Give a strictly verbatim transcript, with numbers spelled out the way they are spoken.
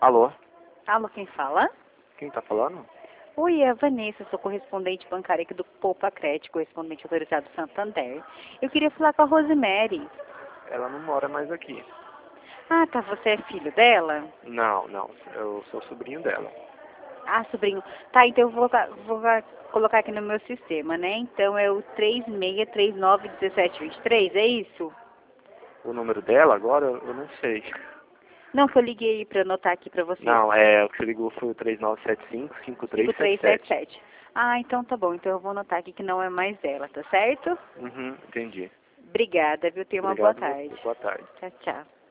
Alô? Alô, quem fala? Quem tá falando? Oi, é a Vanessa, sou correspondente bancária aqui do Poupa Crédito, correspondente autorizado Santander. Eu queria falar com a Rosemary. Ela não mora mais aqui. Ah, tá, você é filho dela? Não, não. Eu sou sobrinho dela. Ah, sobrinho. Tá, então eu vou, vou colocar aqui no meu sistema, né? Então é o três seis três nove um sete dois três, é isso? O número dela agora, eu eu não sei. Não, que eu liguei pra anotar aqui pra você. Não, é, o que você ligou foi o três nove sete cinco, cinco três cinco sete três sete sete. sete. Ah, então tá bom. Então eu vou anotar aqui que não é mais dela, tá certo? Uhum, entendi. Obrigada, viu? Tenha uma boa Obrigado a você. tarde. Boa tarde. Tchau, tchau.